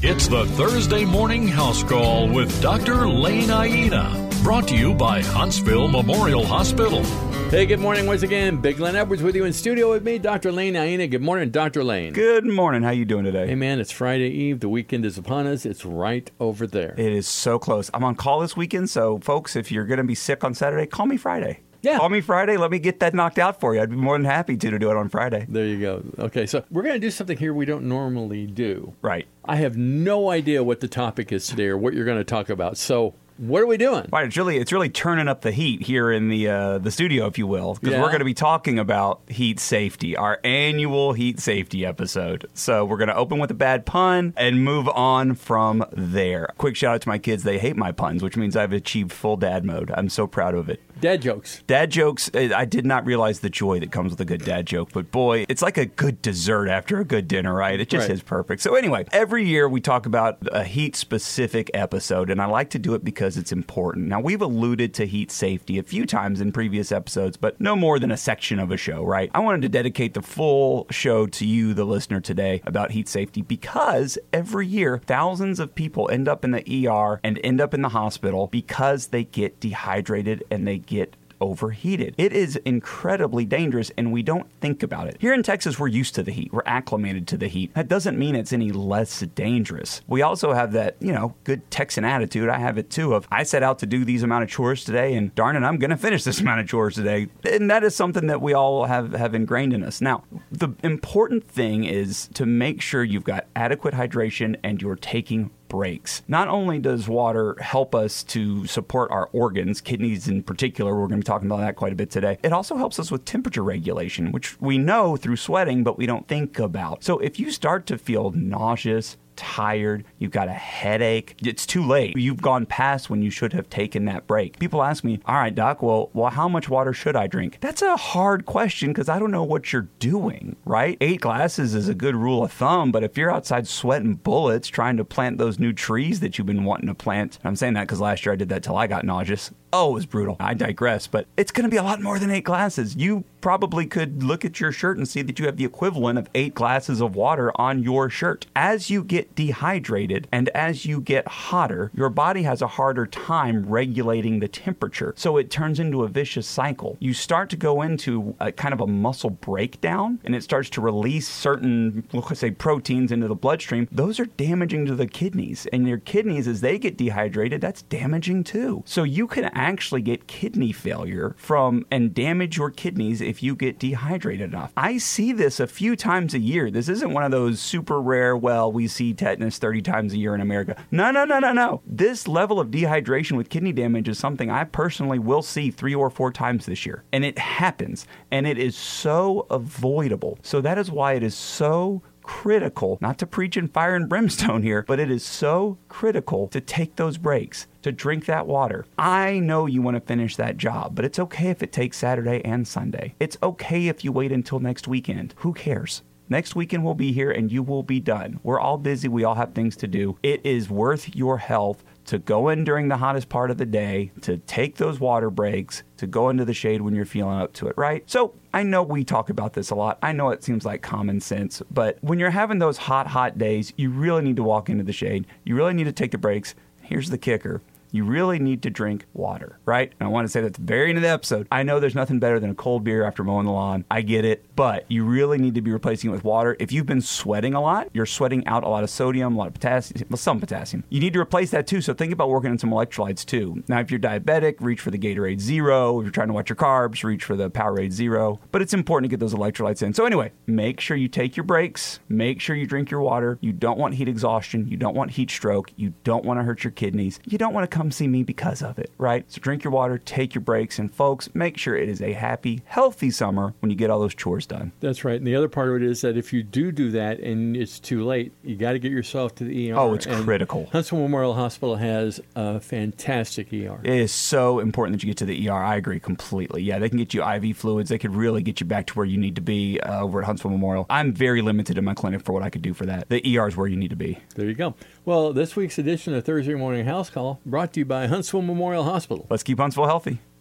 It's the Thursday Morning House Call with Dr. Lane Aina. Brought to you by Huntsville Memorial Hospital. Hey, good morning once again. Big Glenn Edwards with you in studio with me, Dr. Lane Aina. Good morning, Dr. Lane. Good morning. How you doing today? Hey, man, it's Friday Eve. The weekend is upon us. It's right over there. It is so close. I'm on call this weekend, so folks, if you're going to be sick on Saturday, call me Friday. Yeah. Call me Friday. Let me get that knocked out for you. I'd be more than happy to do it on Friday. There you go. Okay, so we're going to do something here we don't normally do. Right. I have no idea what the topic is today or what you're going to talk about. So what are we doing? Right, it's really turning up the heat here in the studio, if you will, because Yeah. we're going to be talking about heat safety, our annual heat safety episode. So we're going to open with a bad pun and move on from there. Quick shout out to my kids. They hate my puns, which means I've achieved full dad mode. I'm so proud of it. Dad jokes. Dad jokes, I did not realize the joy that comes with a good dad joke, but boy, it's like a good dessert after a good dinner, right? It just Right. is perfect. So anyway, every year we talk about a heat-specific episode, and I like to do it because it's important. Now, we've alluded to heat safety a few times in previous episodes, but no more than a section of a show, right? I wanted to dedicate the full show to you, the listener, today about heat safety because every year, thousands of people end up in the ER and end up in the hospital because they get dehydrated and they get overheated. It is incredibly dangerous, and we don't think about it. Here in Texas, we're used to the heat. We're acclimated to the heat. That doesn't mean it's any less dangerous. We also have that, good Texan attitude. I have it too of, I set out to do these amount of chores today, and darn it, I'm going to finish this amount of chores today. And that is something that we all have ingrained in us. Now, the important thing is to make sure you've got adequate hydration and you're taking breaks. Not only does water help us to support our organs, kidneys in particular, we're going to be talking about that quite a bit today, it also helps us with temperature regulation, which we know through sweating, but we don't think about. So if you start to feel nauseous, tired, you've got a headache, it's too late. You've gone past when you should have taken that break. People ask me, all right, doc, well, how much water should I drink? That's a hard question because I don't know what you're doing, right? 8 glasses is a good rule of thumb, but if you're outside sweating bullets trying to plant those new trees that you've been wanting to plant, I'm saying that because last year I did that till I got nauseous. Oh, it was brutal. I digress, but it's going to be a lot more than 8 glasses. You probably could look at your shirt and see that you have the equivalent of 8 glasses of water on your shirt. As you get dehydrated and as you get hotter, your body has a harder time regulating the temperature. So it turns into a vicious cycle. You start to go into a kind of a muscle breakdown, and it starts to release certain, let's say, proteins into the bloodstream. Those are damaging to the kidneys, and your kidneys, as they get dehydrated, that's damaging too. So you can actually get kidney failure and damage your kidneys if you get dehydrated enough. I see this a few times a year. This isn't one of those super rare, we see tetanus 30 times a year in America. No. This level of dehydration with kidney damage is something I personally will see 3 or 4 times this year. And it happens. And it is so avoidable. So that is why it is so critical, not to preach in fire and brimstone here, but it is so critical to take those breaks, to drink that water. I know you want to finish that job, but it's okay if it takes Saturday and Sunday. It's okay if you wait until next weekend. Who cares? Next weekend we'll be here and you will be done. We're all busy. We all have things to do. It is worth your health to go in during the hottest part of the day, to take those water breaks, to go into the shade when you're feeling up to it, right? So I know we talk about this a lot. I know it seems like common sense, but when you're having those hot days, you really need to walk into the shade. You really need to take the breaks. Here's the kicker. You really need to drink water, right? And I want to say that at the very end of the episode, I know there's nothing better than a cold beer after mowing the lawn. I get it, but you really need to be replacing it with water. If you've been sweating a lot, you're sweating out a lot of sodium, a lot of potassium, some potassium. You need to replace that too, so think about working on some electrolytes too. Now, if you're diabetic, reach for the Gatorade Zero. If you're trying to watch your carbs, reach for the Powerade Zero. But it's important to get those electrolytes in. So anyway, make sure you take your breaks. Make sure you drink your water. You don't want heat exhaustion. You don't want heat stroke. You don't want to hurt your kidneys. You don't want to come see me because of it, right? So drink your water, take your breaks, and folks, make sure it is a happy, healthy summer when you get all those chores done. That's right. And the other part of it is that if you do that and it's too late, you got to get yourself to the ER. Oh, it's critical. Huntsville Memorial Hospital has a fantastic ER. It is so important that you get to the ER. I agree completely. Yeah, they can get you IV fluids. They could really get you back to where you need to be over at Huntsville Memorial. I'm very limited in my clinic for what I could do for that. The ER is where you need to be. There you go. Well, this week's edition of Thursday Morning House Call brought to you by Huntsville Memorial Hospital. Let's keep Huntsville healthy.